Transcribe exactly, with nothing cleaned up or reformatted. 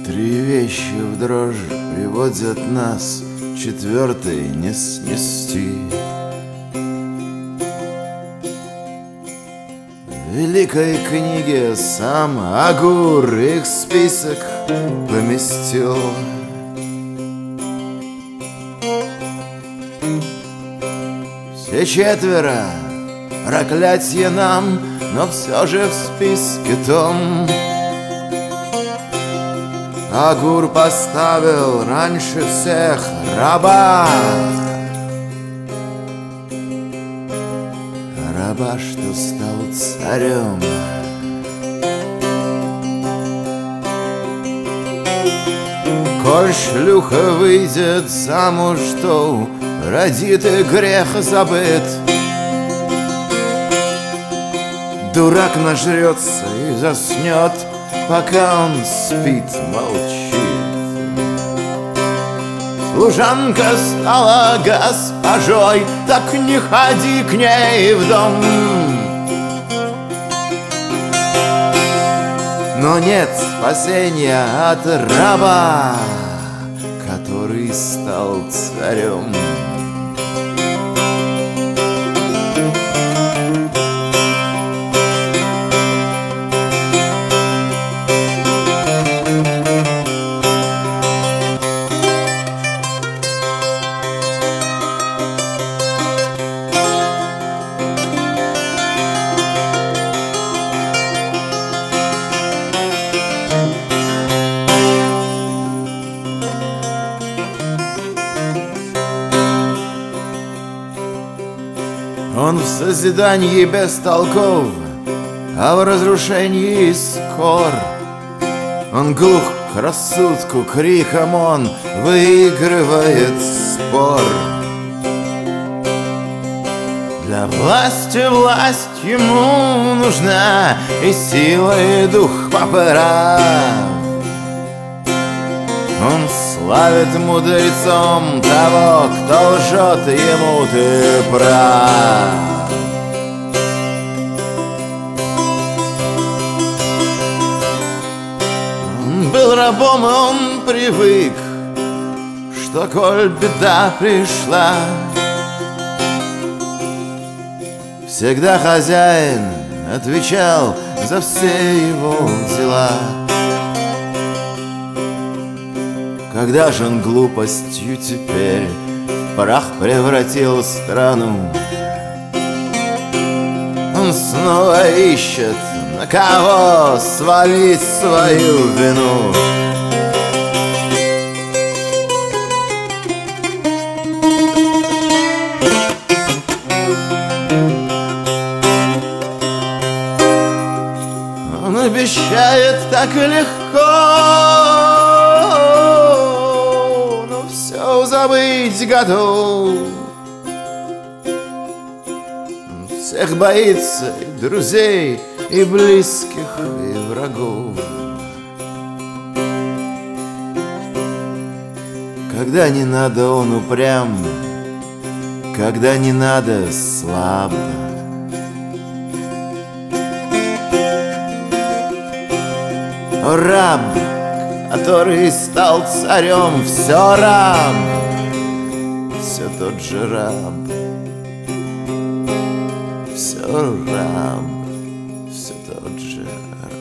Три вещи в дрожь приводят нас, четвертой не снести. В великой книге сам Агур их список поместил. Все четверо проклятье нам, но все же в списке том Агур поставил раньше всех раба. Раба, что стал царем. Коль шлюха выйдет замуж, то родит и грех забыт. Дурак нажрется и заснет, пока он спит, молчит. Служанка стала госпожой, так не ходи к ней в дом. Но нет спасения от раба, который стал царем. Он в созидании бестолков, а в разрушении скор. Он глух к рассудку, криком он выигрывает спор. Для власти власть ему нужна, и сила, и дух поправ. Он славит мудрецом того, кто лжет ему, ты прав. Он был рабом, и он привык, что коль беда пришла, всегда хозяин отвечал за все его дела. Когда же он глупостью теперь в прах превратил страну, он снова ищет, на кого свалить свою вину. Он обещает так легко, забыть готов. Всех боится, и друзей, и близких, и врагов. Когда не надо, он упрям, когда не надо, слаб. О, раб, который стал царем, все раб, все тот же раб, все раб, все тот же раб.